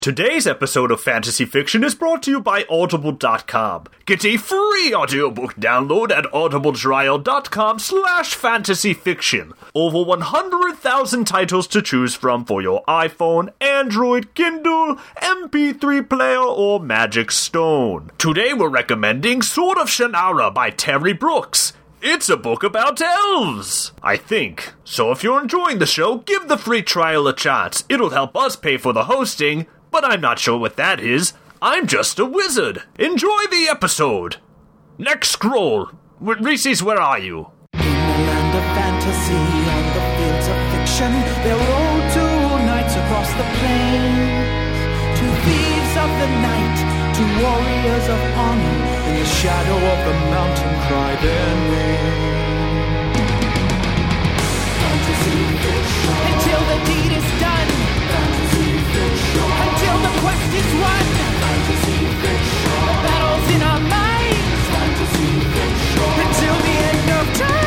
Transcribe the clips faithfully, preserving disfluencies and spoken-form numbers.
Today's episode of Fantasy Fiction is brought to you by Audible dot com. Get a free audiobook download at audibletrial.com slash fantasyfiction. Over one hundred thousand titles to choose from for your iPhone, Android, Kindle, M P three player, or Magic Stone. Today we're recommending Sword of Shannara by Terry Brooks. It's a book about elves, I think. So if you're enjoying the show, give the free trial a chance. It'll help us pay for the hosting, but I'm not sure what that is. I'm just a wizard. Enjoy the episode. Next scroll. Reese's, where are you? In the land of fantasy, on the fields of fiction, there rode two knights across the plains. Two thieves of the night, two warriors of honor, in the shadow of the mountain cry their name. Fantasy fiction. Until the deed is done. Fantasy fiction. Until the quest is won. Fantasy fiction. The battle's in our minds. Fantasy fiction. Until the end of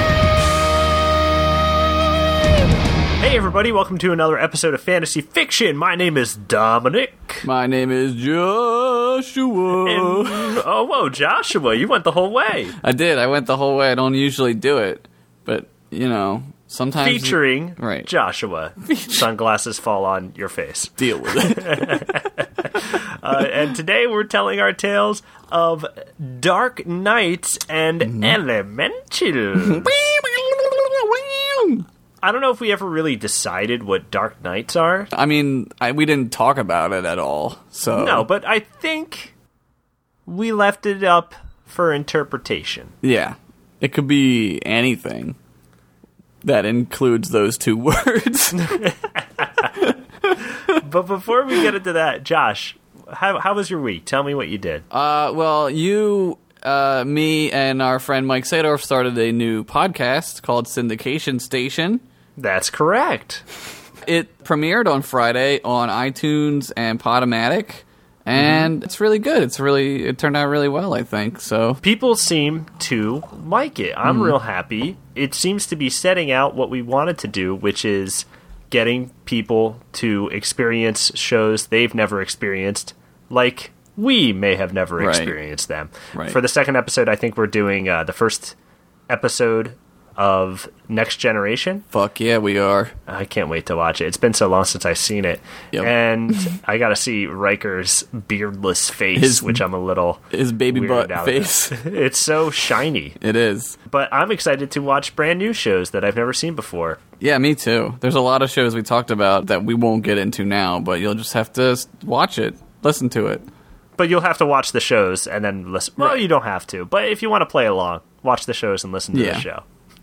time. Hey everybody, welcome to another episode of Fantasy Fiction. My name is Dominic. My name is Joshua. And, oh, whoa, Joshua, you went the whole way. I did. I went the whole way. I don't usually do it, but, you know, sometimes... Featuring right. Joshua. Sunglasses fall on your face. Deal with it. uh, and today we're telling our tales of Dark Knights and mm-hmm. Elemental. I don't know if we ever really decided what Dark Knights are. I mean, I, we didn't talk about it at all, so... No, but I think we left it up for interpretation. Yeah. It could be anything that includes those two words. But before we get into that, Josh, how, how was your week? Tell me what you did. Uh, well, you... Uh, me and our friend Mike Sadorf started a new podcast called Syndication Station. That's correct. It premiered on Friday on iTunes and Podomatic, and mm-hmm. it's really good. It's really it turned out really well, I think. So people seem to like it. I'm mm. real happy. It seems to be setting out what we wanted to do, which is getting people to experience shows they've never experienced, like we may have never right. experienced them. Right. For the second episode, I think we're doing uh, the first episode of Next Generation. Fuck yeah, we are. I can't wait to watch it. It's been so long since I've seen it. Yep. And I got to see Riker's beardless face, his, which I'm a little His baby butt face. It's so shiny. It is. But I'm excited to watch brand new shows that I've never seen before. Yeah, me too. There's a lot of shows we talked about that we won't get into now, but you'll just have to watch it, listen to it. But you'll have to watch the shows and then listen. Well, right. You don't have to. But if you want to play along, watch the shows and listen to yeah. the show.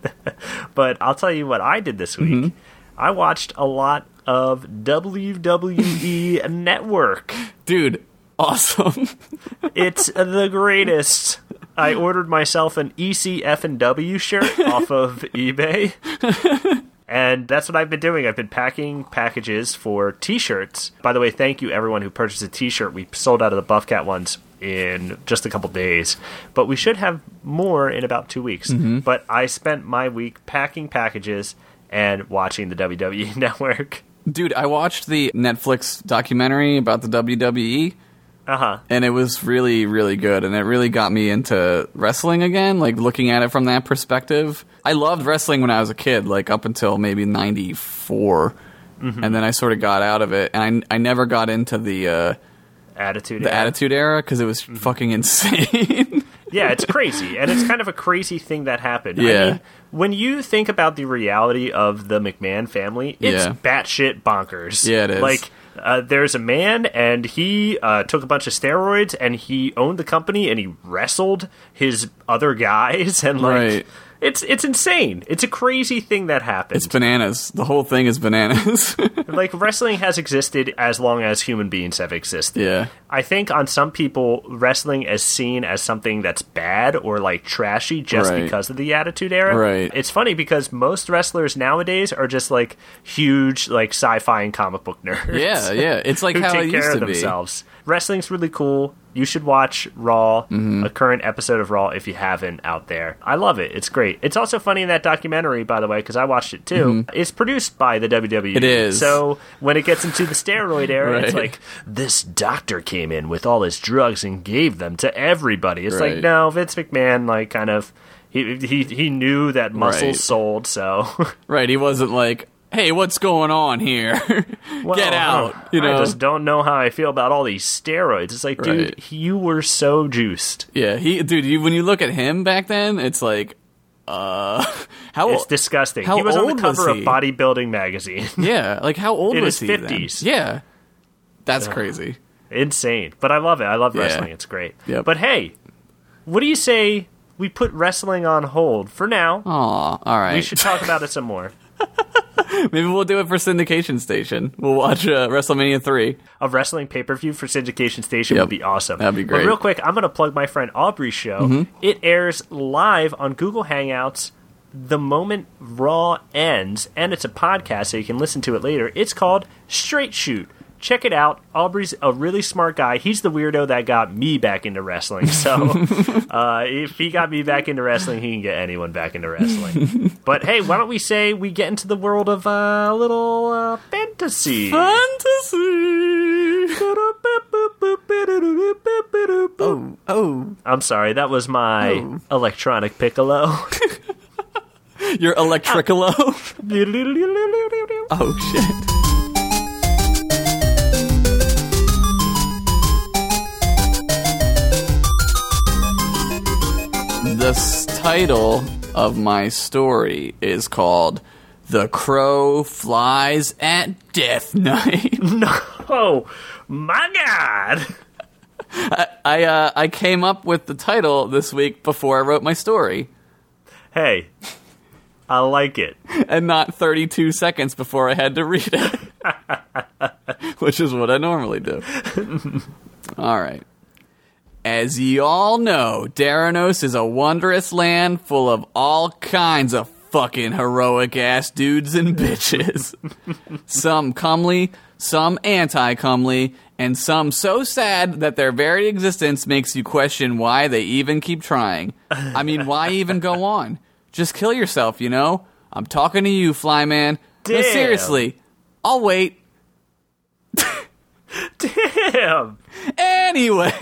But I'll tell you what I did this week. Mm-hmm. I watched a lot of W W E Network. Dude, awesome. It's the greatest. I ordered myself an E C F and W shirt off of eBay. And that's what I've been doing. I've been packing packages for T-shirts. By the way, thank you everyone who purchased a T-shirt. We sold out of the Buff Cat ones in just a couple days. But we should have more in about two weeks. Mm-hmm. But I spent my week packing packages and watching the W W E Network. Dude, I watched the Netflix documentary about the W W E. Uh-huh. And it was really, really good. And it really got me into wrestling again, like looking at it from that perspective. I loved wrestling when I was a kid, like up until maybe ninety-four. Mm-hmm. And then I sort of got out of it. And I, I never got into the... Uh, Attitude the era. Attitude Era, because it was mm-hmm. fucking insane. Yeah, it's crazy. And it's kind of a crazy thing that happened. Yeah. I mean, when you think about the reality of the McMahon family, it's yeah. batshit bonkers. Yeah, it is. Like, uh, there's a man, and he uh, took a bunch of steroids, and he owned the company, and he wrestled his other guys, and like... Right. It's it's insane. It's a crazy thing that happened. It's bananas. The whole thing is bananas. Like, wrestling has existed as long as human beings have existed. Yeah. I think on some people, wrestling is seen as something that's bad or like trashy just Right. because of the Attitude Era. Right. It's funny because most wrestlers nowadays are just like huge like sci-fi and comic book nerds. Yeah, yeah. It's like who how take it care used of to be. themselves. Wrestling's really cool. You should watch Raw, Mm-hmm. a current episode of Raw if you haven't out there. I love it. It's great. It's also funny in that documentary, by the way, because I watched it too. It's produced by the W W E. Mm-hmm. It is. So when it gets into the steroid era, it's Right. like, this doctor came in with all his drugs and gave them to everybody. It's Right. like, no, Vince McMahon, like, kind of, he he, he knew that muscles Right. sold, so... Right, he wasn't like, hey, what's going on here? Well, Get out. I, You know? I just don't know how I feel about all these steroids. It's like, dude, Right. you were so juiced. Yeah, he, dude. You, when you look at him back then, it's like, uh, how It's disgusting. how He was on the old was cover of he? Bodybuilding magazine. Yeah, like how old In was his he fifties. then? Yeah, that's crazy. Insane. But I love it. I love Yeah. wrestling. It's great. Yep. But hey, what do you say we put wrestling on hold for now? Aw, all right. We should talk about it some more. Maybe we'll do it for Syndication Station. We'll watch uh, WrestleMania three. A wrestling pay-per-view for Syndication Station Yep. would be awesome. That'd be But great. Mm-hmm. real quick, I'm going to plug my friend Aubrey's show. It airs live on Google Hangouts the moment Raw ends, and it's a podcast, so you can listen to it later. It's called Straight Shoot. Check it out. Aubrey's a really smart guy. He's the weirdo that got me back into wrestling. So uh, if he got me back into wrestling, he can get anyone back into wrestling. But hey, why don't we say we get into the world of uh, a little uh, fantasy? Fantasy. Oh, oh. I'm sorry, that was my Oh. electronic piccolo. Your Electricolo. Oh shit. The s- title of my story is called The Crow Flies at Death Night. Oh my god! I uh, I came up with the title this week before I wrote my story, Hey, I like it. and not thirty-two seconds before I had to read it, which is what I normally do. All right. As ye all know, Daranos is a wondrous land full of all kinds of fucking heroic-ass dudes and bitches. Some comely, some anti-comely, and some so sad that their very existence makes you question why they even keep trying. I mean, why even go on? Just kill yourself, you know? I'm talking to you, Flyman. No, Damn. seriously. I'll wait. Damn! Anyway,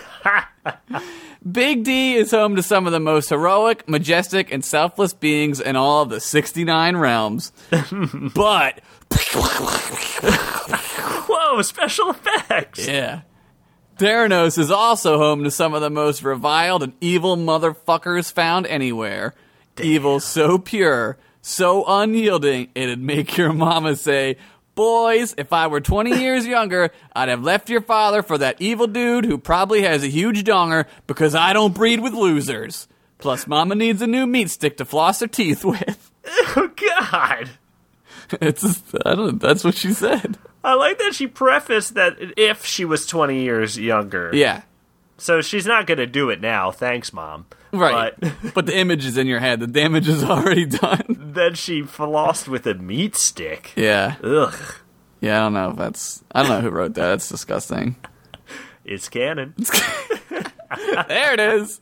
Big D is home to some of the most heroic, majestic, and selfless beings in all of the sixty-nine realms. But, Whoa, special effects! yeah, Theranos is also home to some of the most reviled and evil motherfuckers found anywhere. Evil so pure, so unyielding, it'd make your mama say, boys, if I were twenty years younger, I'd have left your father for that evil dude who probably has a huge donger because I don't breed with losers. Plus, mama needs a new meat stick to floss her teeth with. Oh god! It's just, I don't, that's what she said. I like that she prefaced that if she was twenty years younger. Yeah. So she's not gonna do it now, thanks, Mom. Right. But But the image is in your head. The damage is already done. then she flossed with a meat stick. Yeah. Ugh. Yeah, I don't know if that's... I don't know who wrote that. That's disgusting. It's canon. There it is.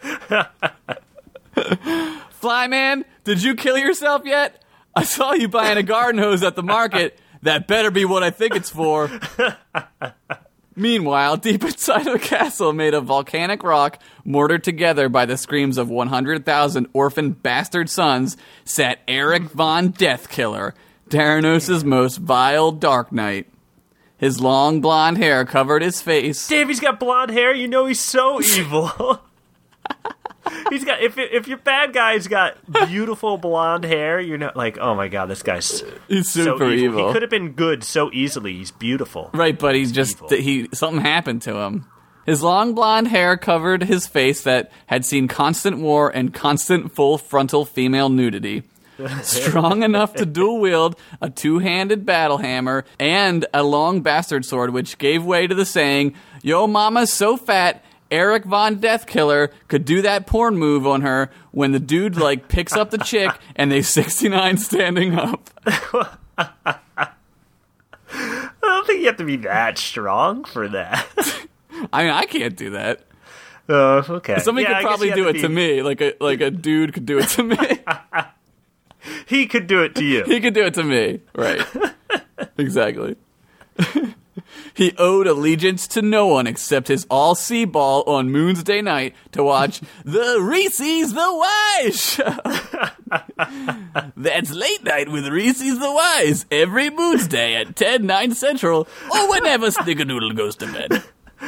Flyman, did you kill yourself yet? I saw you buying a garden hose at the market. That better be what I think it's for. Meanwhile, deep inside a castle made of volcanic rock, mortared together by the screams of one hundred thousand orphan bastard sons, sat Eric Von Deathkiller, Theranos' most vile Dark Knight. His long blonde hair covered his face. Davey's got blonde hair, you know he's so evil. He's got if if your bad guy's got beautiful blonde hair, you're not like, oh my god, this guy's He's so super evil. evil. He could have been good so easily. He's beautiful. Right, but he's just evil. he something happened to him. His long blonde hair covered his face that had seen constant war and constant full frontal female nudity. strong enough to dual wield a two-handed battle hammer and a long bastard sword, which gave way to the saying, "Yo mama's so fat, Eric Von Deathkiller could do that porn move on her," when the dude, like, picks up the chick and they sixty-nine standing up. I don't think you have to be that strong for that. I mean, I can't do that. Oh, okay. Somebody yeah, could probably do it be... to me, like a like a dude could do it to me. He could do it to you. He could do it to me, right? Exactly. He owed allegiance to no one except his all-see ball on Moon's Day night to watch the Reese's the Wise show. That's late night with Reese's the Wise every Moon's Day at ten, nine central, or whenever Snickerdoodle goes to bed.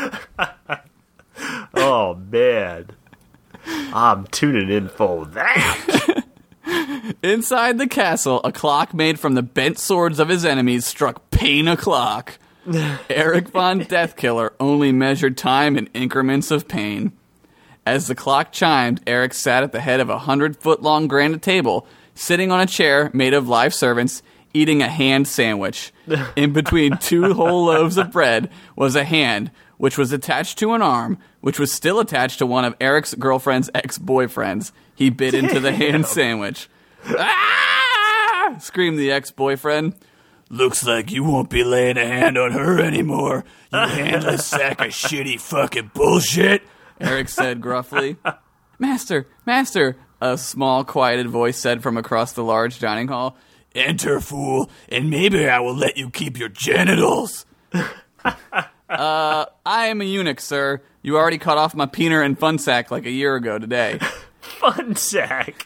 Oh, man. I'm tuning in for that. Inside the castle, a clock made from the bent swords of his enemies struck pain o'clock. Eric Von Deathkiller only measured time in increments of pain. As the clock chimed, Eric sat at the head of a hundred-foot-long granite table, sitting on a chair made of live servants, eating a hand sandwich. In between two whole loaves of bread was a hand, which was attached to an arm, which was still attached to one of Eric's girlfriend's ex-boyfriends. He bit into the hand sandwich. "Ah!" screamed the ex-boyfriend. "Looks like you won't be laying a hand on her anymore, you handless sack of shitty fucking bullshit," Eric said gruffly. "Master, master," a small, quieted voice said from across the large dining hall. "Enter, fool, and maybe I will let you keep your genitals." Uh, I am a eunuch, sir. You already cut off my peener and fun sack like a year ago today. Fun sack.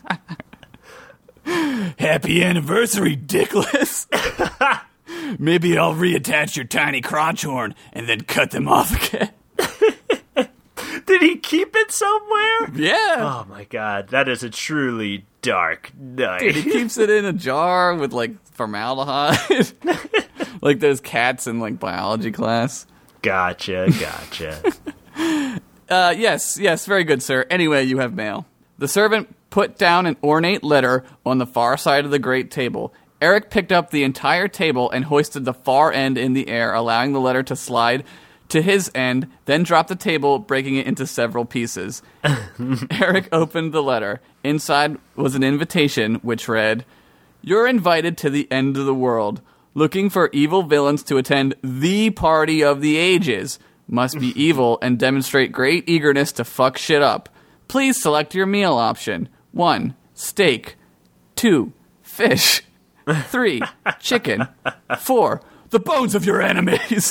Happy anniversary, dickless. Maybe I'll reattach your tiny crotch horn and then cut them off again. Did he keep it somewhere? Yeah. Oh my god, that is a truly dark night. Dude, he keeps it in a jar with, like, formaldehyde. Like those cats in, like, biology class. Gotcha, gotcha. uh, yes, yes, very good, sir. Anyway, you have mail. The servant put down an ornate letter on the far side of the great table. Eric picked up the entire table and hoisted the far end in the air, allowing the letter to slide to his end, then dropped the table, breaking it into several pieces. Eric opened the letter. Inside was an invitation, which read, "You're invited to the end of the world. Looking for evil villains to attend the party of the ages. Must be evil and demonstrate great eagerness to fuck shit up. Please select your meal option. One, steak. Two, fish. Three, chicken. Four, the bones of your enemies."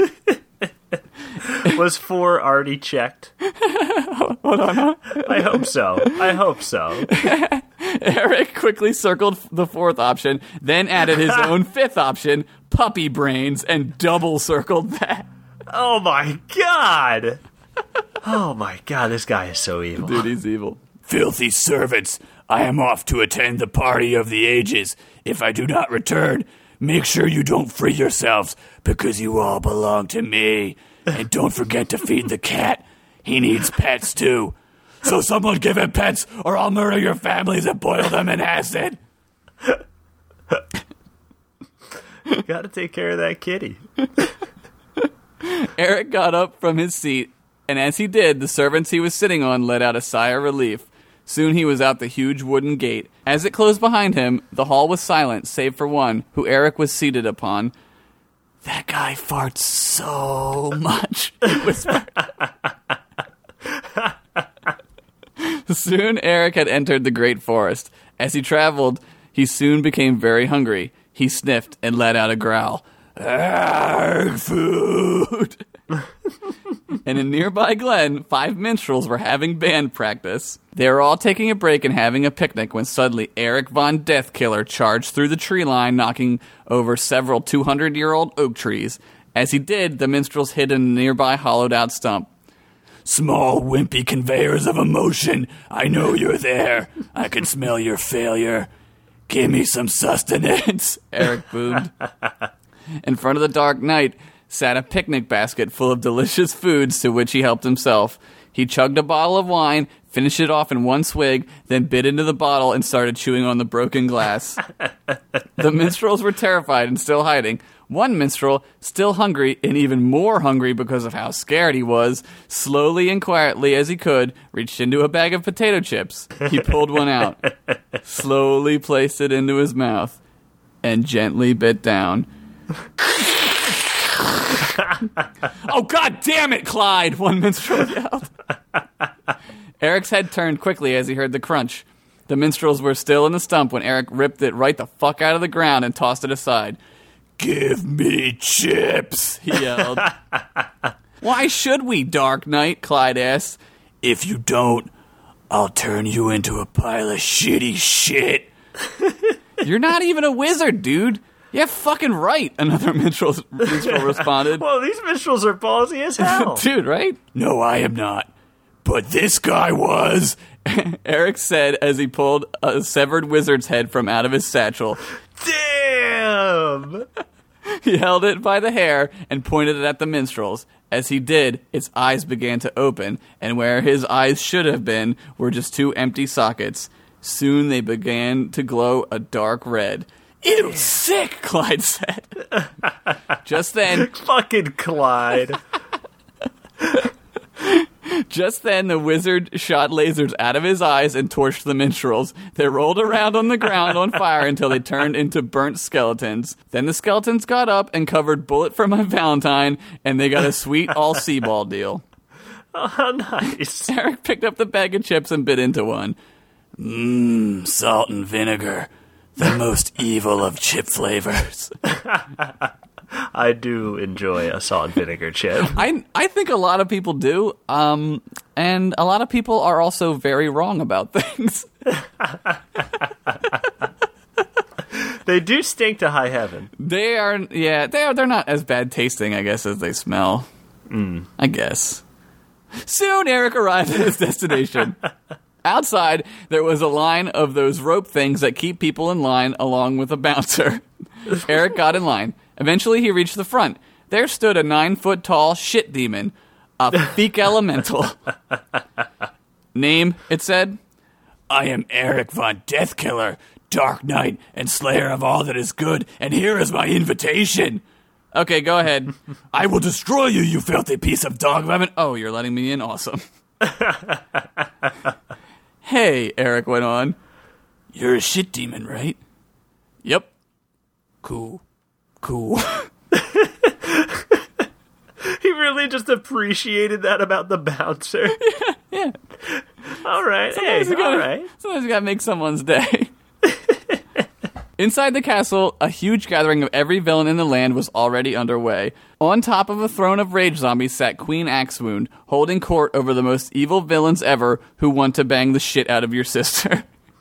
Was four already checked? Hold on. Huh? I hope so. I hope so. Eric quickly circled the fourth option, then added his own fifth option, puppy brains, and double circled that. Oh my god! Oh my god, this guy is so evil. Dude, he's evil. "Filthy servants, I am off to attend the party of the ages. If I do not return, make sure you don't free yourselves, because you all belong to me. And don't forget to feed the cat. He needs pets too. So someone give him pets, or I'll murder your families and boil them in acid." Gotta take care of that kitty. Eric got up from his seat, and as he did, the servants he was sitting on let out a sigh of relief. Soon he was out the huge wooden gate. As it closed behind him, the hall was silent, save for one, who Eric was seated upon. "That guy farts so much," he whispered. Soon Eric had entered the great forest. As he traveled, he soon became very hungry. He sniffed and let out a growl. "Arg, food!" In a nearby glen, five minstrels were having band practice. They were all taking a break and having a picnic when suddenly Eric Von Deathkiller charged through the tree line, knocking over several two hundred year old oak trees. As he did, the minstrels hid in a nearby hollowed-out stump. "Small, wimpy conveyors of emotion, I know you're there. I can smell your failure. Give me some sustenance," Eric boomed. In front of the dark night, sat a picnic basket full of delicious foods to which he helped himself. He chugged a bottle of wine, finished it off in one swig, then bit into the bottle and started chewing on the broken glass. The minstrels were terrified and still hiding. One minstrel, still hungry and even more hungry because of how scared he was, slowly and quietly as he could, reached into a bag of potato chips. He pulled one out, slowly placed it into his mouth, and gently bit down. "Oh, God damn it, Clyde!" one minstrel yelled. Eric's head turned quickly as he heard the crunch. The minstrels were still in the stump when Eric ripped it right the fuck out of the ground and tossed it aside. "Give me chips," he yelled. "Why should we, Dark Knight?" Clyde asked. "If you don't, I'll turn you into a pile of shitty shit." "You're not even a wizard, dude." "Yeah, fucking right," another minstrel, minstrel responded. Well, these minstrels are ballsy as hell. Dude, right? "No, I am not. But this guy was," Eric said as he pulled a severed wizard's head from out of his satchel. Damn! He held it by the hair and pointed it at the minstrels. As he did, its eyes began to open, and where his eyes should have been were just two empty sockets. Soon they began to glow a dark red. "Ew, sick," Clyde said. Just then... Fucking Clyde. Just then, the wizard shot lasers out of his eyes and torched the minstrels. They rolled around on the ground on fire until they turned into burnt skeletons. Then the skeletons got up and covered Bullet for My Valentine, and they got a sweet all-Seaball deal. Oh, nice. Eric picked up the bag of chips and bit into one. Mmm, salt and vinegar. The most evil of chip flavors. I do enjoy a salt and vinegar chip. I I think a lot of people do, um, and a lot of people are also very wrong about things. They do stink to high heaven. They are, yeah, they are. They're not as bad tasting, I guess, as they smell. Mm. I guess. Soon, Eric arrived at his destination. Outside, there was a line of those rope things that keep people in line, along with a bouncer. Eric got in line. Eventually, he reached the front. There stood a nine-foot-tall shit demon, a Feek Elemental. Name, it said, "I am Eric Von Deathkiller, Dark Knight, and Slayer of all that is good, and here is my invitation." Okay, go ahead. "I will destroy you, you filthy piece of dog vomit." Oh, you're letting me in? Awesome. "Hey," Eric went on. "You're a shit demon, right?" "Yep." "Cool. Cool." He really just appreciated that about the bouncer. Yeah, yeah. All right, Sometimes hey, you gotta, all right. Sometimes you gotta make someone's day. Inside the castle, a huge gathering of every villain in the land was already underway. On top of a throne of rage zombies sat Queen Axewound, holding court over the most evil villains ever who want to bang the shit out of your sister.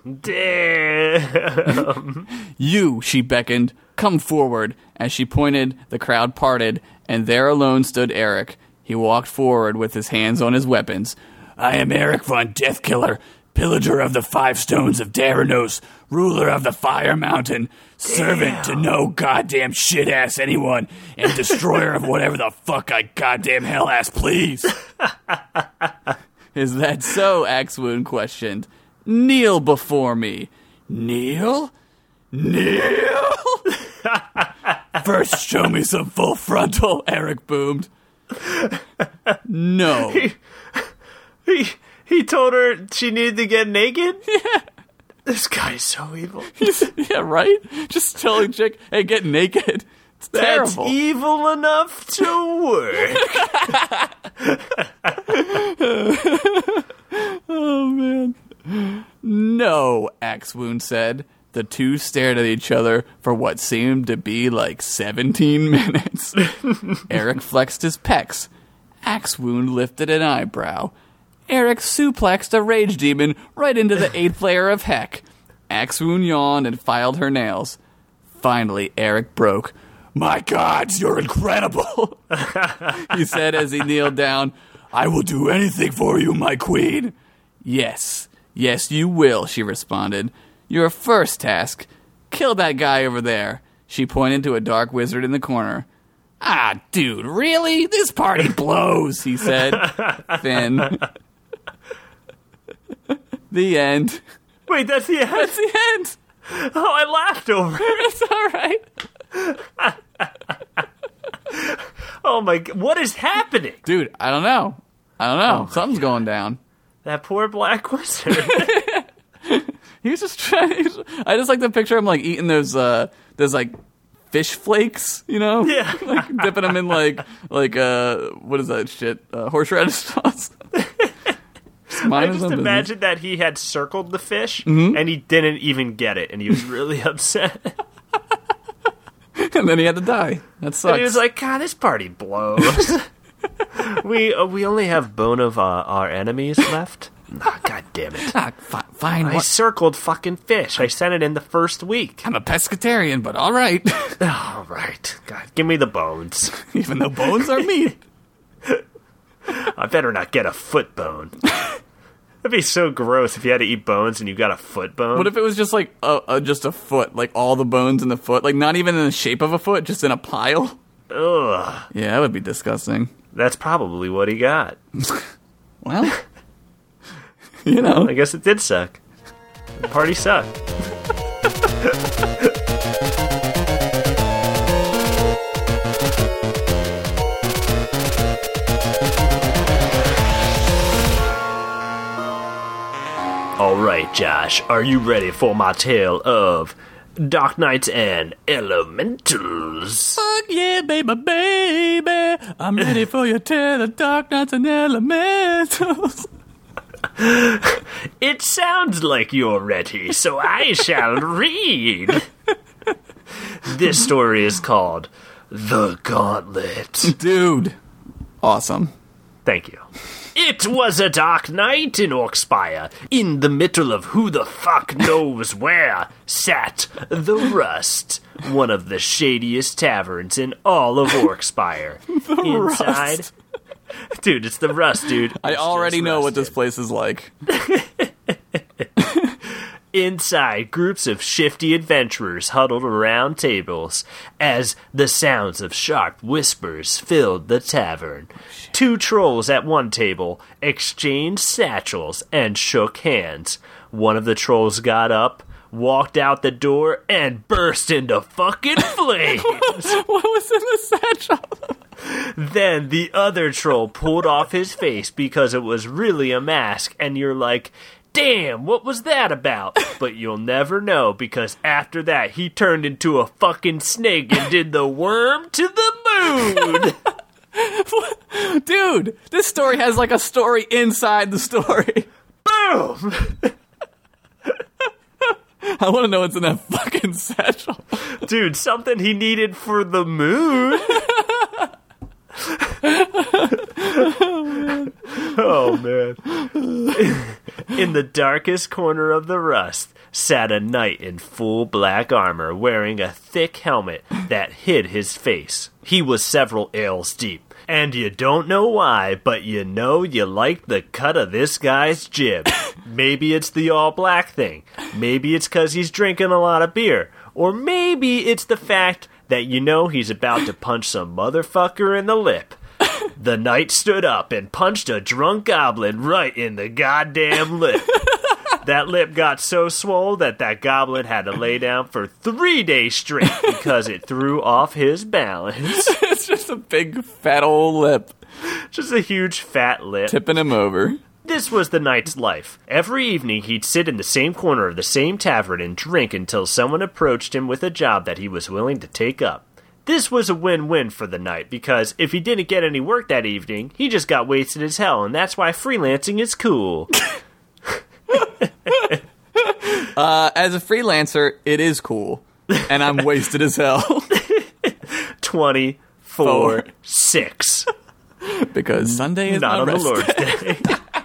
Damn. "You," she beckoned, "come forward." As she pointed, the crowd parted, and there alone stood Eric. He walked forward with his hands on his weapons. "I am Eric Von Deathkiller, pillager of the Five Stones of Daranos, ruler of the Fire Mountain, servant to no goddamn shit-ass anyone, and destroyer of whatever the fuck I goddamn hell-ass please." "Is that so?" Axewound questioned. "Kneel before me." "Kneel? Kneel?" "First show me some full frontal," Eric boomed. "No." He, he, he told her she needed to get naked? Yeah. This guy's so evil. Yeah, right? Just telling chick, "Hey, get naked." It's That's terrible. evil enough to work. Oh, man. "No," Axewound said. The two stared at each other for what seemed to be like seventeen minutes. Eric flexed his pecs. Axewound lifted an eyebrow. Eric suplexed a rage demon right into the eighth layer of heck. Axewound yawned and filed her nails. Finally, Eric broke. "My gods, you're incredible," he said as he kneeled down. "I will do anything for you, my queen." "Yes, yes you will," she responded. "Your first task, kill that guy over there." She pointed to a dark wizard in the corner. Ah, dude, really? This party blows, he said. Then. The end. Wait, that's the end? That's the end. Oh, I laughed over it. It's all right. Oh my god, what is happening? Dude, I don't know. I don't know. Oh Something's god. going down. That poor black wizard. He was just trying. I just like the picture of him like eating those, uh, those like fish flakes, you know? Yeah. Like dipping them in like, like, uh, what is that shit? Uh, horseradish sauce. I just imagine that he had circled the fish mm-hmm. and he didn't even get it, and he was really upset. And then he had to die. That sucks. And he was like, God, this party blows. we uh, we only have bone of uh, our enemies left. Oh, God damn it. Ah, fi- fine. I what? circled fucking fish. I sent it in the first week. I'm a pescatarian, but all right. All right. God, give me the bones. Even though bones are meat. I better not get a foot bone. That'd be so gross if you had to eat bones and you got a foot bone. What if it was just like a, a, just a foot, like all the bones in the foot, like not even in the shape of a foot, just in a pile? Ugh. Yeah, that would be disgusting. That's probably what he got. Well, you know. Well, I guess it did suck. The party sucked. All right, Josh, are you ready for my tale of Dark Knights and Elementals? Fuck yeah, baby, baby. I'm ready for your tale of Dark Knights and Elementals. It sounds like you're ready, so I shall read. This story is called The Gauntlet. Dude. Awesome. Thank you. It was a dark night in Orkspire. In the middle of who the fuck knows where sat the Rust, one of the shadiest taverns in all of Orkspire. The Inside, Rust. Dude, it's the Rust, dude. I It's already just know what rusted. this place is like. Inside, groups of shifty adventurers huddled around tables as the sounds of sharp whispers filled the tavern. Two trolls at one table exchanged satchels and shook hands. One of the trolls got up, walked out the door, and burst into fucking flames. What was in the satchel? Then the other troll pulled off his face because it was really a mask, and you're like, damn, what was that about? But you'll never know, because after that, he turned into a fucking snake and did the worm to the moon. Dude, this story has like a story inside the story. Boom! I want to know what's in that fucking satchel. Dude, something he needed for the moon. Oh, man. In the darkest corner of the Rust sat a knight in full black armor, wearing a thick helmet that hid his face. He was several ales deep, and you don't know why, but you know you like the cut of this guy's jib. Maybe it's the all-black thing. Maybe it's because he's drinking a lot of beer. Or maybe it's the fact that you know he's about to punch some motherfucker in the lip. The knight stood up and punched a drunk goblin right in the goddamn lip. That lip got so swole that that goblin had to lay down for three days straight because it threw off his balance. It's just a big fat old lip. Just a huge fat lip. Tipping him over. This was the knight's life. Every evening he'd sit in the same corner of the same tavern and drink until someone approached him with a job that he was willing to take up. This was a win-win for the knight, because if he didn't get any work that evening, he just got wasted as hell, and that's why freelancing is cool. uh, as a freelancer, it is cool, and I'm wasted as hell. twenty-four six. Because Sunday is not my on the rest Lord's Day.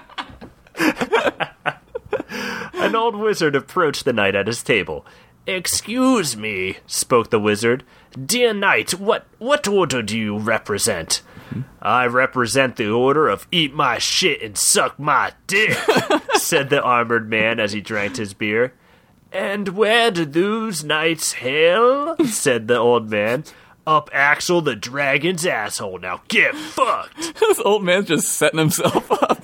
An old wizard approached the knight at his table. "Excuse me," spoke the wizard. "Dear knight, what, what order do you represent?" Mm-hmm. "I represent the order of eat my shit and suck my dick," said the armored man as he drank his beer. "And where do those knights hail?" said the old man. up Axel the Dragon's asshole. Now get fucked. This old man's just setting himself up.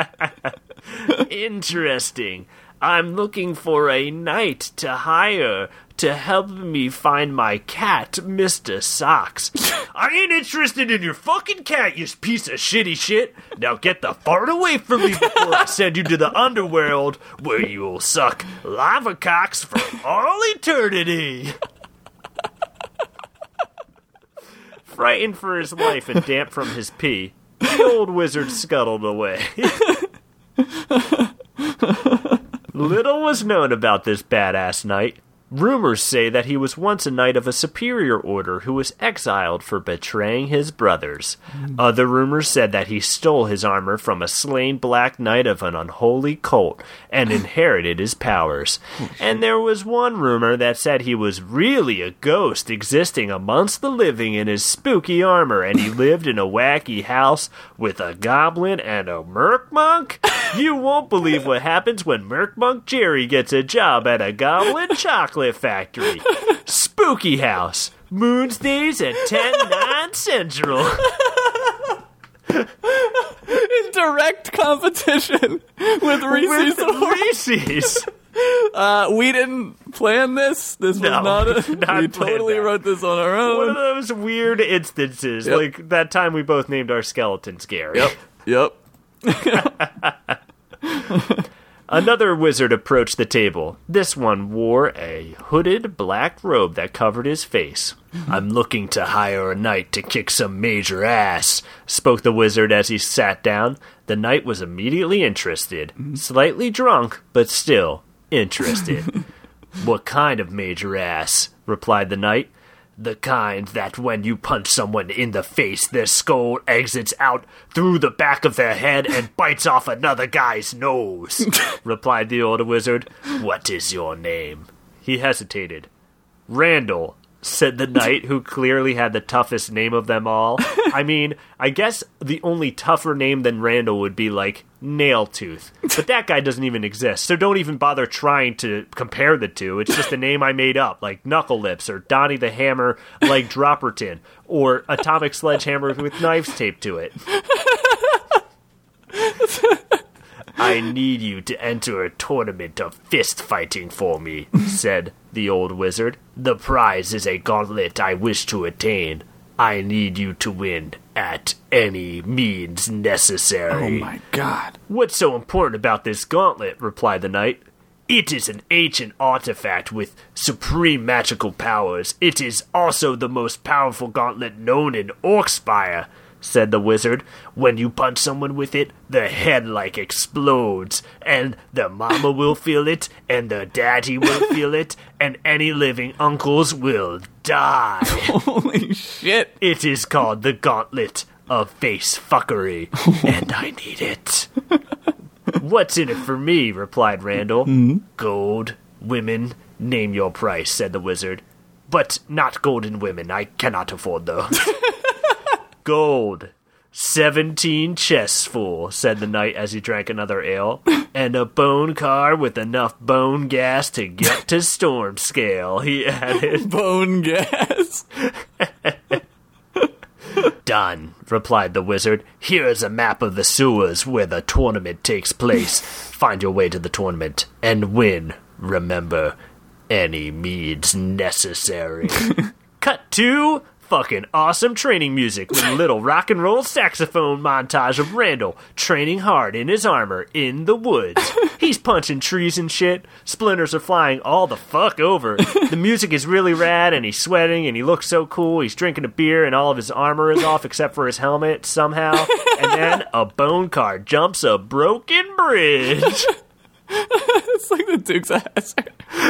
Interesting. I'm looking for a knight to hire to help me find my cat, Mister Socks. I ain't interested in your fucking cat, you piece of shitty shit. Now get the fart away from me before I send you to the underworld, where you'll suck lava cocks for all eternity. Frightened for his life and damp from his pee, the old wizard scuttled away. Little was known about this badass knight. Rumors say that he was once a knight of a superior order who was exiled for betraying his brothers. Mm. Other rumors said that he stole his armor from a slain black knight of an unholy cult and inherited his powers. And there was one rumor that said he was really a ghost existing amongst the living in his spooky armor, and he lived in a wacky house with a goblin and a merc monk. You won't believe what happens when merc monk Jerry gets a job at a goblin chocolate factory. Spooky House. Moonsdays at ten, nine Central. In direct competition with Reese's. With Reese's. Uh, we didn't plan this. This was No, not a... not we planned totally that. wrote this on our own. One of those weird instances. Yep. Like that time we both named our skeletons Gary. Yep. Another wizard approached the table. This one wore a hooded black robe that covered his face. I'm looking to hire a knight to kick some major ass, spoke the wizard as he sat down. The knight was immediately interested, slightly drunk, but still interested. What kind of major ass? Replied the knight. The kind that when you punch someone in the face, their skull exits out through the back of their head and bites off another guy's nose, replied the old wizard. What is your name? He hesitated. Randall, said the knight, who clearly had the toughest name of them all. I mean, I guess the only tougher name than Randall would be like Nailtooth. But that guy doesn't even exist, so don't even bother trying to compare the two. It's just a name I made up, like Knuckle Lips, or Donnie the Hammer, like Dropperton, or Atomic Sledgehammer with knives taped to it. I need you to enter a tournament of fist fighting for me, said the old wizard. The prize is a gauntlet I wish to attain. I need you to win at any means necessary. Oh my god. What's so important about this gauntlet? Replied the knight. It is an ancient artifact with supreme magical powers. It is also the most powerful gauntlet known in Orkspire, said the wizard. When you punch someone with it, the head like explodes, and the mama will feel it, and the daddy will feel it, and any living uncles will die. Holy shit. It is called the Gauntlet of Face Fuckery, and I need it. What's in it for me? Replied Randall. Mm-hmm. Gold, women, name your price, said the wizard. But not golden women, I cannot afford those. Gold. Seventeen chests full, said the knight as he drank another ale, and a bone car with enough bone gas to get to Stormscale, he added. Bone gas? Done, replied the wizard. Here is a map of the sewers where the tournament takes place. Find your way to the tournament and win. Remember, any means necessary. Cut to fucking awesome training music with a little rock and roll saxophone montage of Randall training hard in his armor in the woods. He's punching trees and shit. Splinters are flying all the fuck over. The music is really rad, and he's sweating, and he looks so cool. He's drinking a beer, and all of his armor is off except for his helmet somehow. And then a bone car jumps a broken bridge. It's like the Dukes of Hazzard.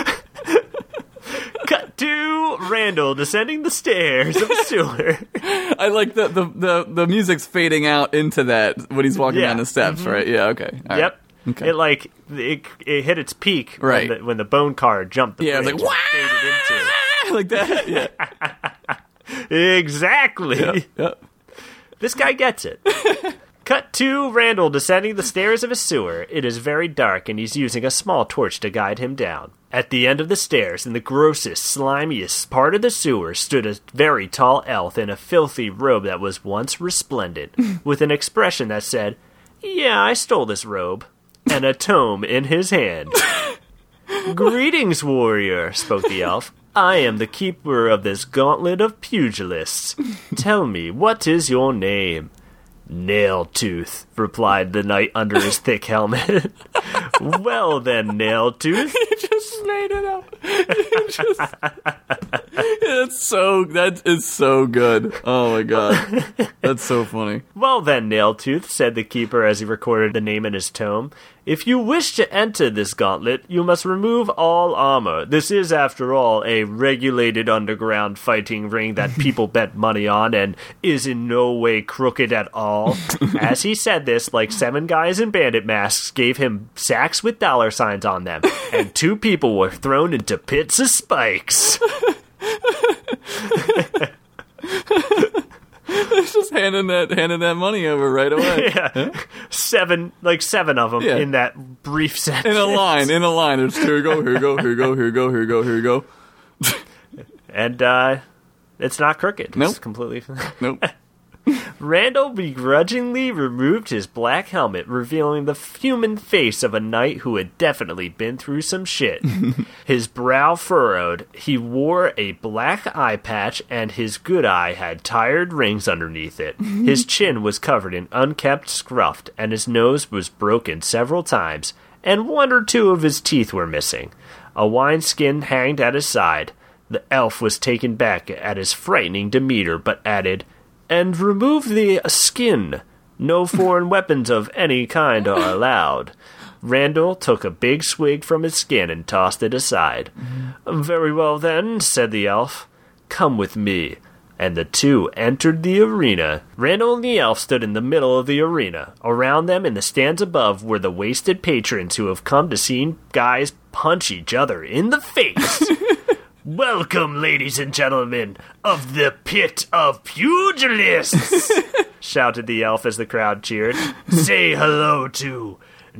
Cut to Randall descending the stairs of a sewer. I like the, the, the, the music's fading out into that when he's walking Yeah. down the steps, mm-hmm. right? Yeah, okay. All Yep. right. Okay. It like it, it hit its peak Right. when, the, when the bone car jumped the Yeah, bridge it's like, and faded into. like that. Yeah. Exactly. Yep. Yep. This guy gets it. Cut to Randall descending the stairs of a sewer. It is very dark, and he's using a small torch to guide him down. At the end of the stairs, in the grossest, slimiest part of the sewer, stood a very tall elf in a filthy robe that was once resplendent, with an expression that said, "Yeah, I stole this robe," and a tome in his hand. "Greetings, warrior," spoke the elf. "I am the keeper of this gauntlet of pugilists. Tell me, what is your name?" "Nailtooth," replied the knight under his thick helmet. "Well then, Nailtooth." He just made it up. He just... That's so, that is so good. Oh my god. That's so funny. "Well then, Nailtooth," said the keeper as he recorded the name in his tome. "If you wish to enter this gauntlet, you must remove all armor. This is, after all, a regulated underground fighting ring that people bet money on and is in no way crooked at all." As he said this, like seven guys in bandit masks gave him sacks with dollar signs on them, and two people were thrown into pits of spikes. It's just handing that handing that money over right away. Yeah. Huh? Seven, like seven of them yeah. in that brief sentence. In a line, in a line. There's here you go, here you go, here you go, here you go, here you go, here you go. And uh, it's not crooked. Nope. It's completely. Nope. Randall begrudgingly removed his black helmet, revealing the human face of a knight who had definitely been through some shit. His brow furrowed, he wore a black eye patch, and his good eye had tired rings underneath it. His chin was covered in unkempt scruff, and his nose was broken several times, and one or two of his teeth were missing. A wineskin hanged at his side. The elf was taken back at his frightening demeanor, but added, "And remove the skin. No foreign weapons of any kind are allowed." Randall took a big swig from his skin and tossed it aside. "Very well, then," said the elf. "Come with me." And the two entered the arena. Randall and the elf stood in the middle of the arena. Around them in the stands above were the wasted patrons who have come to see guys punch each other in the face. "Welcome, ladies and gentlemen, of the Pit of Pugilists," shouted the elf as the crowd cheered. "Say hello to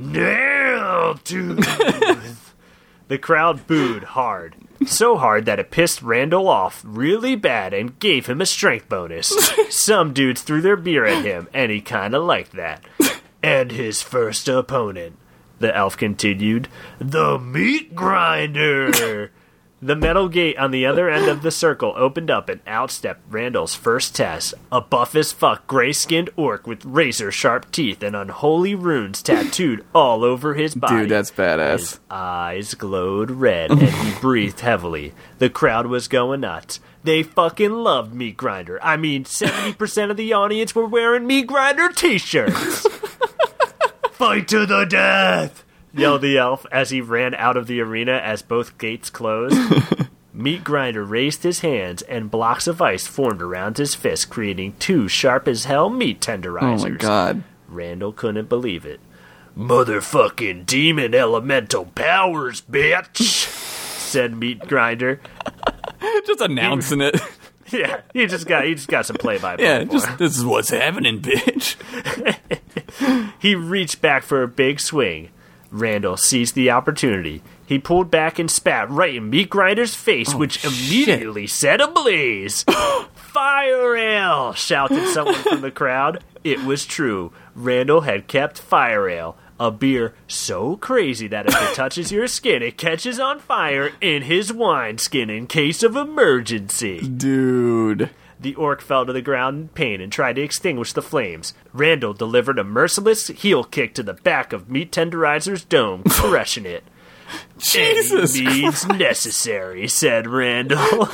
Nailtooth." The crowd booed hard, so hard that it pissed Randall off really bad and gave him a strength bonus. Some dudes threw their beer at him, and he kinda liked that. "And his first opponent," the elf continued, "the Meat Grinder." The metal gate on the other end of the circle opened up, and out stepped Randall's first test, a buff-as-fuck gray-skinned orc with razor-sharp teeth and unholy runes tattooed all over his body. Dude, that's badass. His eyes glowed red, and he breathed heavily. The crowd was going nuts. They fucking loved Meat Grinder. I mean, seventy percent of the audience were wearing Meat Grinder t-shirts. "Fight to the death!" yelled the elf as he ran out of the arena as both gates closed. Meat Grinder raised his hands, and blocks of ice formed around his fist, creating two sharp-as-hell meat tenderizers. Oh my god. Randall couldn't believe it. "Motherfucking demon elemental powers, bitch," said Meat Grinder. Just announcing he, it. Yeah, he just got he just got some play-by-play. Yeah, just this is what's happening, bitch. He reached back for a big swing. Randall seized the opportunity. He pulled back and spat right in Meat Grinder's face, oh, which immediately shit. set ablaze. "Fire ale!" shouted someone from the crowd. It was true. Randall had kept Fire Ale, a beer so crazy that if it touches your skin, it catches on fire in his wineskin in case of emergency. Dude. The orc fell to the ground in pain and tried to extinguish the flames. Randall delivered a merciless heel kick to the back of Meat Tenderizer's dome, crushing it. Jesus "Any means necessary," said Randall.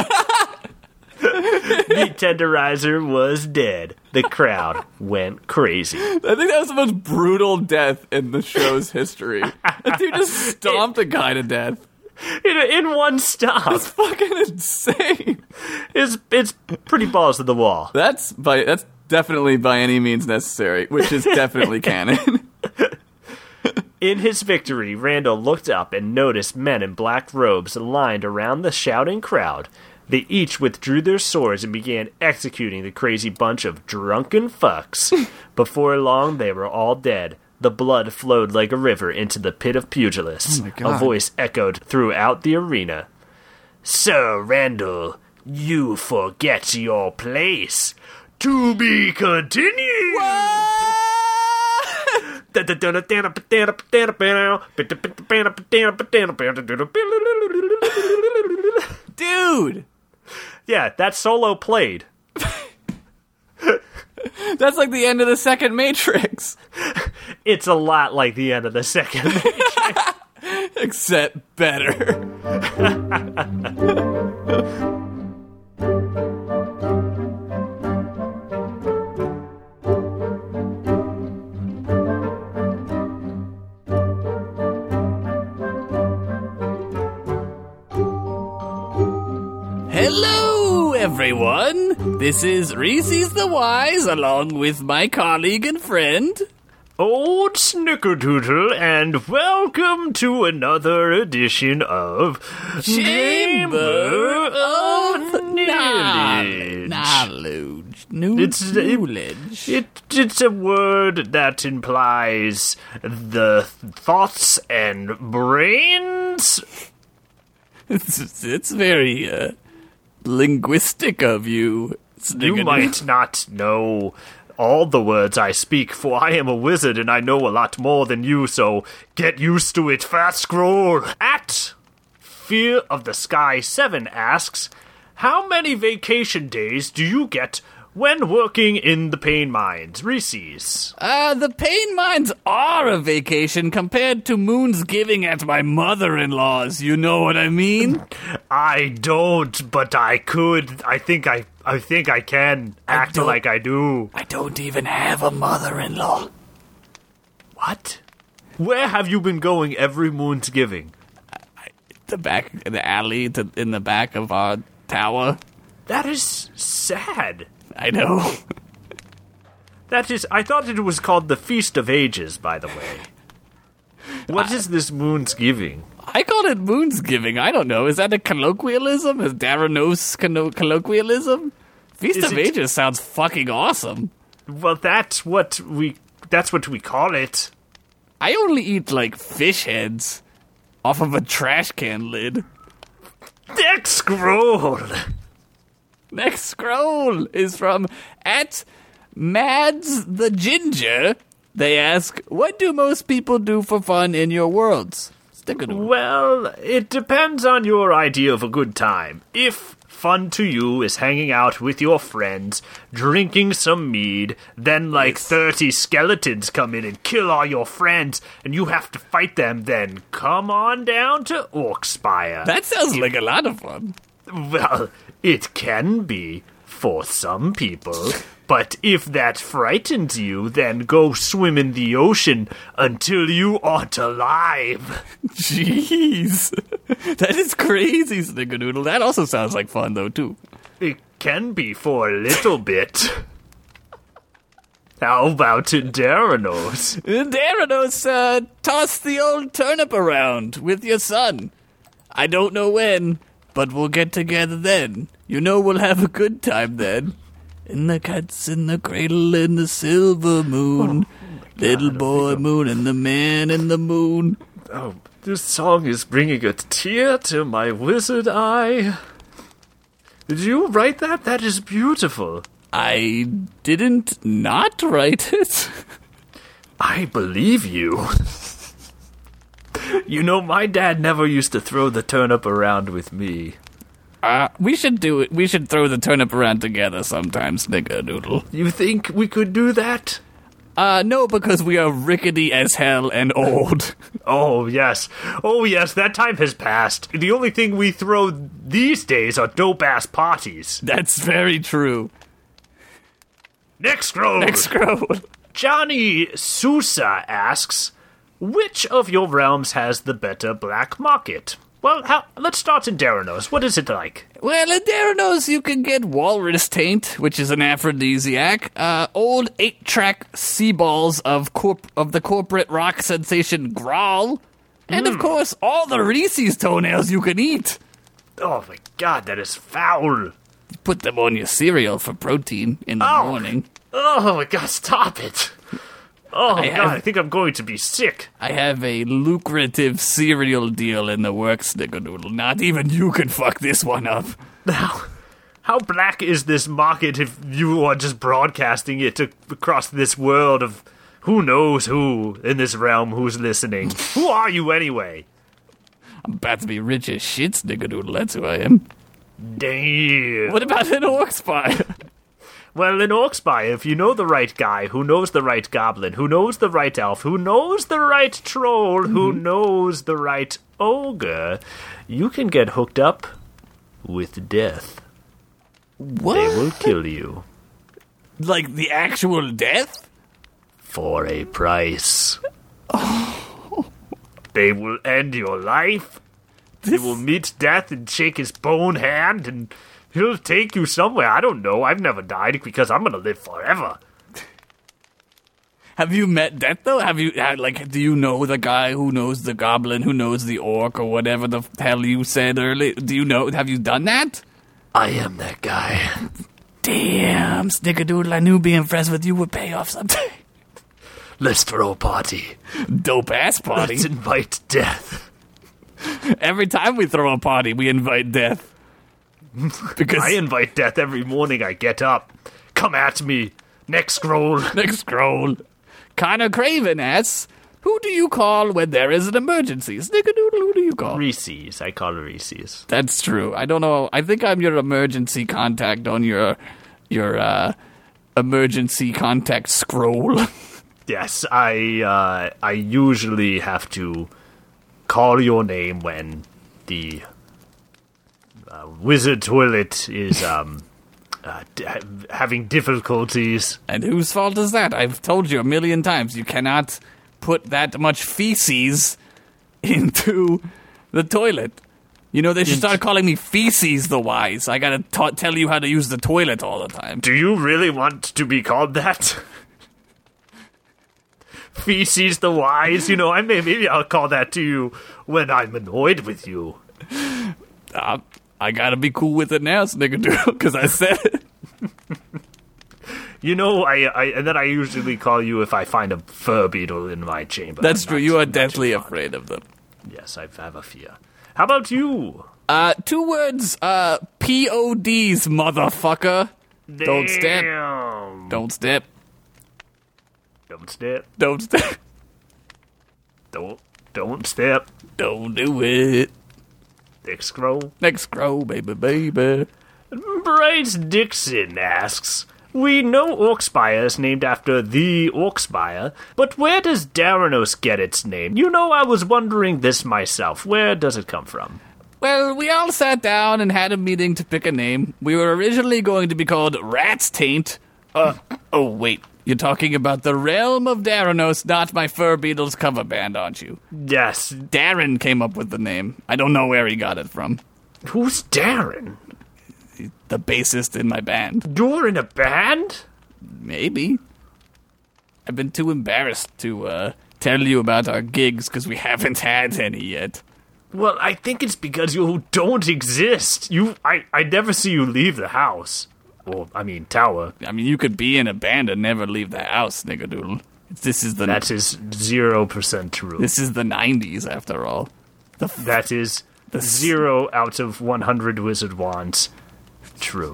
Meat Tenderizer was dead. The crowd went crazy. I think that was the most brutal death in the show's history. That dude just stomped a guy to death. In, in one stop. It's fucking insane. It's it's pretty balls to the wall. That's by that's definitely by any means necessary, which is definitely canon. In his victory, Randall looked up and noticed men in black robes lined around the shouting crowd. They each withdrew their swords and began executing the crazy bunch of drunken fucks. Before long, they were all dead. The blood flowed like a river into the pit of pugilists. Oh my God. A voice echoed throughout the arena. Sir Randall, you forget your place. To be continued. Dude! Yeah, that solo played. That's like the end of the second Matrix. It's a lot like the end of the second Matrix. Except better. Hello, everyone. This is Reese's the Wise, along with my colleague and friend, Old Snickerdoodle, and welcome to another edition of Chamber of Knowledge. Knowledge. It's, Knowledge. it, it, it's a word that implies the thoughts and brains. It's, it's very uh, linguistic of you. You might not know all the words I speak, for I am a wizard and I know a lot more than you, so get used to it. Fast scroll. At Fear of the Sky seven asks, how many vacation days do you get when working in the Pain Mines? Reese's. Uh, the Pain Mines are a vacation compared to Moon's giving at my mother-in-law's. You know what I mean? I don't, but I could. I think I I think I can act don't- like I do. I don't even have a mother-in-law. What? Where have you been going every Moon's giving? The back, the alley to, in the back of our tower. That is sad. I know. That is, I thought it was called the Feast of Ages, by the way. What is this Moon's giving? I called it Moon's giving. I don't know. Is that a colloquialism? Is Darrenos conno- colloquialism? Feast Is of it- Ages sounds fucking awesome. Well, that's what we that's what we call it. I only eat, like, fish heads off of a trash can lid. Next scroll. Next scroll is from at Mads the Ginger. They ask, what do most people do for fun in your worlds? Stick it. Well, it depends on your idea of a good time. If fun to you is hanging out with your friends, drinking some mead, then like Yes. thirty skeletons come in and kill all your friends, and you have to fight them, then come on down to Orkspire. That sounds like a lot of fun. Well, it can be for some people, but if that frightens you, then go swim in the ocean until you aren't alive. Jeez. That is crazy, Snickerdoodle. That also sounds like fun, though, too. It can be for a little bit. How about Daranos? Daranos, uh, toss the old turnip around with your son. I don't know when, but we'll get together then. You know we'll have a good time then. And the cat's in the cradle in the silver moon. Little boy moon and the man in the moon. Oh, this song is bringing a tear to my wizard eye. Did you write that? That is beautiful. I didn't not write it. I believe you. You know, my dad never used to throw the turnip around with me. Uh, we should do it. We should throw the turnip around together sometime, Snickerdoodle. You think we could do that? Uh, no, because we are rickety as hell and old. Oh, yes. Oh, yes, that time has passed. The only thing we throw these days are dope-ass parties. That's very true. Next scroll. Next scroll. Johnny Sousa asks, which of your realms has the better black market? Well, how, let's start in Daranos. What is it like? Well, in Daranos, you can get walrus taint, which is an aphrodisiac, uh, old eight-track sea balls of corp- of the corporate rock sensation Grawl, and of course, all the Reese's toenails you can eat. Oh my god, that is foul. Put them on your cereal for protein in the Oh. morning. Oh my god, stop it. Oh, I God, have- I think I'm going to be sick. I have a lucrative cereal deal in the works, Snickerdoodle. Not even you can fuck this one up. How, how black is this market if you are just broadcasting it to, across this world of who knows who in this realm who's listening? Who are you anyway? I'm about to be rich as shit, Snickerdoodle. That's who I am. Damn. What about an orc spy? Well, in Orcspire, if you know the right guy, who knows the right goblin, who knows the right elf, who knows the right troll, mm-hmm. who knows the right ogre, you can get hooked up with death. What? They will kill you. Like the actual death? For a price. Oh. They will end your life. This... You will meet death and shake his bone hand, and he'll take you somewhere. I don't know. I've never died because I'm going to live forever. Have you met Death, though? Have you, like, do you know the guy who knows the goblin, who knows the orc, or whatever the hell you said earlier? Do you know, have you done that? I am that guy. Damn, Snickerdoodle, I knew being friends with you would pay off someday. Let's throw a party. Dope-ass party. Let's invite death. Every time we throw a party, we invite death. Because I invite death every morning I get up. Come at me. Next scroll. Next scroll. Connor Craven asks, who do you call when there is an emergency? Snickerdoodle, who do you call? Reese's. I call her Reese's. That's true. I don't know. I think I'm your emergency contact on your your uh, emergency contact scroll. Yes, I uh, I usually have to call your name when the uh, wizard toilet is um uh, d- having difficulties. And whose fault is that? I've told you a million times you cannot put that much feces into the toilet. You know, they should start calling me Feces the Wise. I gotta ta- tell you how to use the toilet all the time. Do you really want to be called that? Feces the Wise? You know, I may maybe I'll call that to you when I'm annoyed with you. Uh, I gotta be cool with it now, Snickerdoodle, because I said it. You know, I, I and then I usually call you if I find a fur beetle in my chamber. That's I'm true. not- You are not deathly too fond. afraid of them. Yes, I have a fear. How about you? Uh, two words. Uh, P O Ds, motherfucker. Don't step. Damn. Don't step. Don't step. Don't step. Don't don't step. Don't do it. Next scroll. Next scroll, baby, baby. Bryce Dixon asks, we know Orcspire is named after the Orcspire, but where does Daranos get its name? You know, I was wondering this myself. Where does it come from? Well, we all sat down and had a meeting to pick a name. We were originally going to be called Rat's Taint. Uh, oh, wait. You're talking about the Realm of Daranos, not my Fur Beetles cover band, aren't you? Yes. Darren came up with the name. I don't know where he got it from. Who's Darren? The bassist in my band. You're in a band? Maybe. I've been too embarrassed to uh, tell you about our gigs because we haven't had any yet. Well, I think it's because you don't exist. You, I, I never see you leave the house. Well, I mean, tower. I mean, you could be in a band and never leave the house, Snickerdoodle. It's, this is the That is zero percent true. this is the nineties, after all. The f- That is The zero out of one hundred wizard wands. True.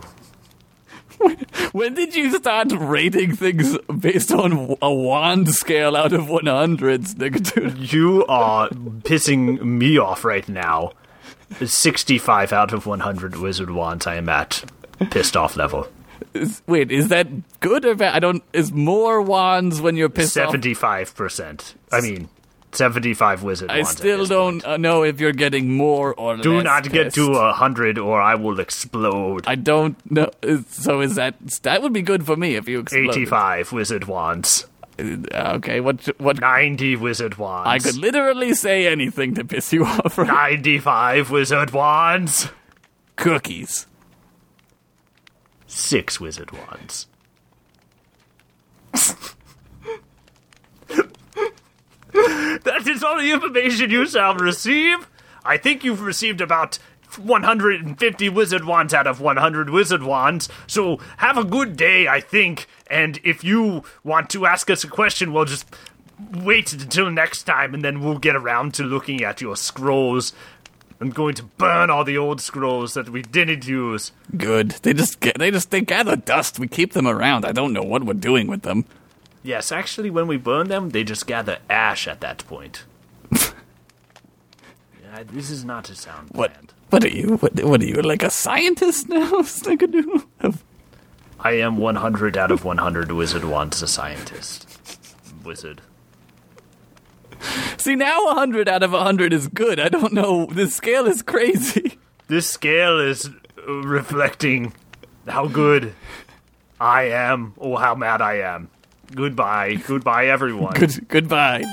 When did you start rating things based on a wand scale out of one hundred, Snickerdoodle? You are pissing me off right now. sixty-five out of one hundred wizard wands I am at. Pissed off level. Is, wait, is that good or bad? I don't. Is more wands when you're pissed off? seventy-five percent. I mean, seventy-five wizard I wands. at still this don't point. uh, know if you're getting more or less. Do not get pissed. to a hundred or I will explode. I don't know. Is- So is that that would be good for me if you exploded. eighty-five wizard wands. Uh, Okay, what what? ninety wizard wands. I could literally say anything to piss you off. Right? ninety-five wizard wands. Cookies. Six wizard wands. That is all the information you shall receive. I think you've received about one hundred fifty wizard wands out of one hundred wizard wands, so have a good day, I think, And if you want to ask us a question, we'll just wait until next time, and then we'll get around to looking at your scrolls. I'm going to burn all the old scrolls that we didn't use. Good. They just get, they just they gather dust. We keep them around. I don't know what we're doing with them. Yes, actually, when we burn them, they just gather ash at that point. Yeah, this is not a sound What? plan. What are you? What, what are you, like a scientist now? Snickadoodle? I am one hundred out of one hundred wizard wants a scientist. Wizard. See, now one hundred out of one hundred is good. I don't know. This scale is crazy. This scale is uh, reflecting how good I am, or how mad I am. Goodbye. Goodbye, everyone. Good. Goodbye.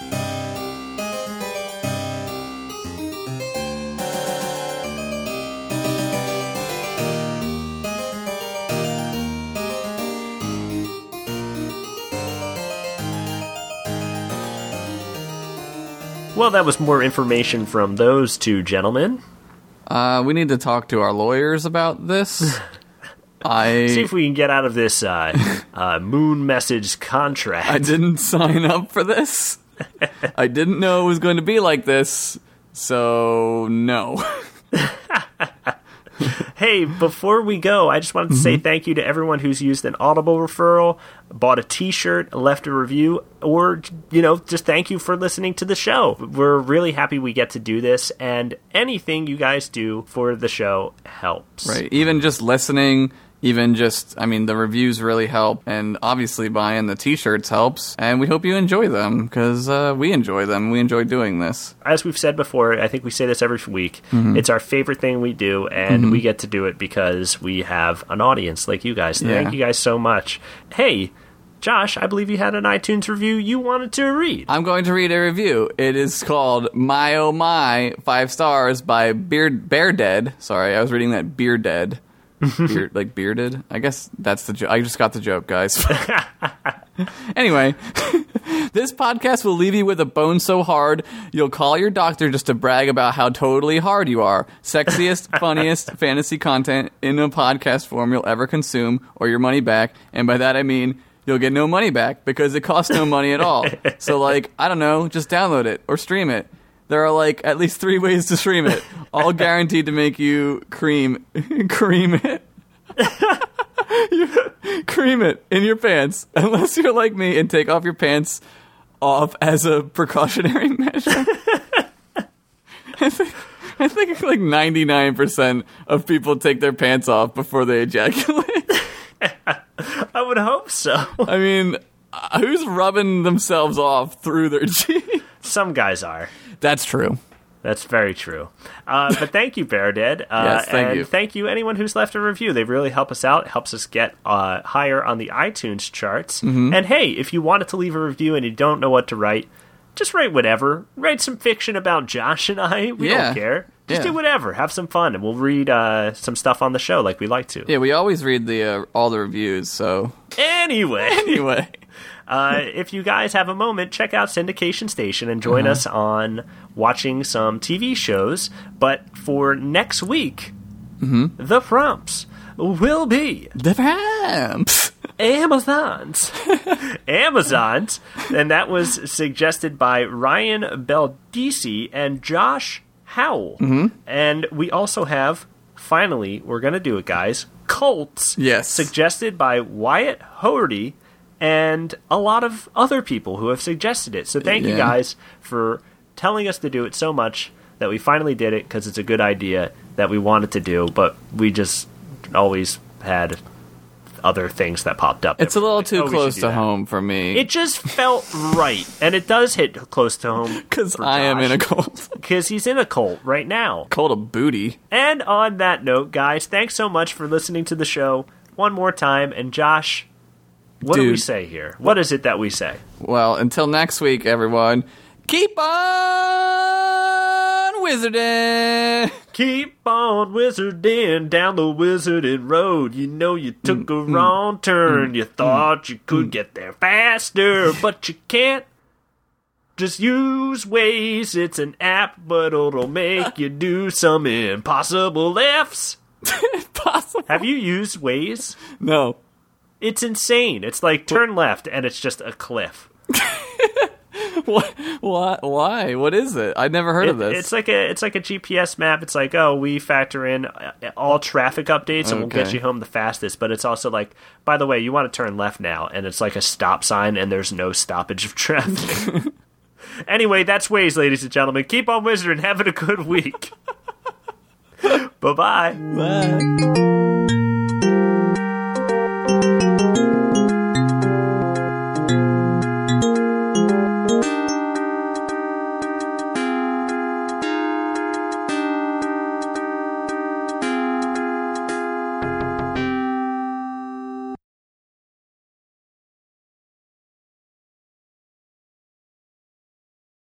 Well, that was more information from those two gentlemen. Uh, we need to talk to our lawyers about this. I See if we can get out of this uh, uh, moon message contract. I didn't sign up for this. I didn't know it was going to be like this, so no. Hey, before we go, I just wanted to say thank you to everyone who's used an Audible referral, bought a t-shirt, left a review, or, you know, just thank you for listening to the show. We're really happy we get to do this, and anything you guys do for the show helps. Right. Even just listening, even just, I mean, the reviews really help, and obviously buying the t-shirts helps, and we hope you enjoy them, because uh, we enjoy them. We enjoy doing this. As we've said before, I think we say this every week, mm-hmm. It's our favorite thing we do, and mm-hmm. we get to do it because we have an audience like you guys. Yeah. Thank you guys so much. Hey, Josh, I believe you had an iTunes review you wanted to read. I'm going to read a review. It is called My Oh My, five stars by Beard Bear Dead. Sorry, I was reading that Beer Dead. Beard, like bearded? I guess that's the joke. I just got the joke, guys. Anyway, this podcast will leave you with a bone so hard you'll call your doctor just to brag about how totally hard you are. Sexiest, funniest fantasy content in a podcast form you'll ever consume, or your money back. And by that I mean you'll get no money back because it costs no money at all. So, like, I don't know, just download it or stream it. There are, like, at least three ways to stream it, all guaranteed to make you cream, cream it. you cream it in your pants, unless you're like me and take off your pants off as a precautionary measure. I think, I think like ninety-nine percent of people take their pants off before they ejaculate. I would hope so. I mean, uh, who's rubbing themselves off through their cheeks? Some guys are. That's true. That's very true. Uh, but thank you, Bear Dead. Uh, yes, thank and you. thank you anyone who's left a review. They really help us out. It helps us get uh, higher on the iTunes charts. Mm-hmm. And hey, if you wanted to leave a review and you don't know what to write, just write whatever. Write some fiction about Josh and I. We yeah. don't care. Just yeah. do whatever. Have some fun, and we'll read uh, some stuff on the show like we like to. Yeah, we always read the uh, all the reviews, so... Anyway. Anyway. Uh, if you guys have a moment, check out Syndication Station and join uh-huh. us on watching some T V shows. But for next week, mm-hmm. the prompts will be the prompts. Amazons. Amazons. And that was suggested by Ryan Beldisi and Josh Howell. Mm-hmm. And we also have, finally, we're going to do it, guys, Cults. Yes. Suggested by Wyatt Hoherty and a lot of other people who have suggested it. So thank yeah. you guys for telling us to do it so much that we finally did it because it's a good idea that we wanted to do, but we just always had other things that popped up. It's a little like, too oh, close to that. home for me. It just felt right, and it does hit close to home. Because I am in a cult. Because he's in a cult right now. Cult of booty. And on that note, guys, thanks so much for listening to the show one more time. And Josh, what Dude. do we say here? What is it that we say? Well, until next week, everyone, keep on wizarding. Keep on wizarding down the wizarding road. You know you took mm, a mm, wrong turn. Mm, you thought mm, you could mm. get there faster, but you can't. Just use Waze. It's an app, but it'll make you do some impossible F's. Impossible. Have you used Waze? No. It's insane. It's like turn left, and it's just a cliff. What? What? Why? What is it? I've never heard It, of this. it's like a it's like a G P S map. It's like, oh, we factor in all traffic updates and we'll get Okay. you home the fastest. But it's also like, by the way, you want to turn left now, and it's like a stop sign, and there's no stoppage of traffic. Anyway, that's Waze, ladies and gentlemen. Keep on wizarding. Having a good week. Bye-bye. Bye.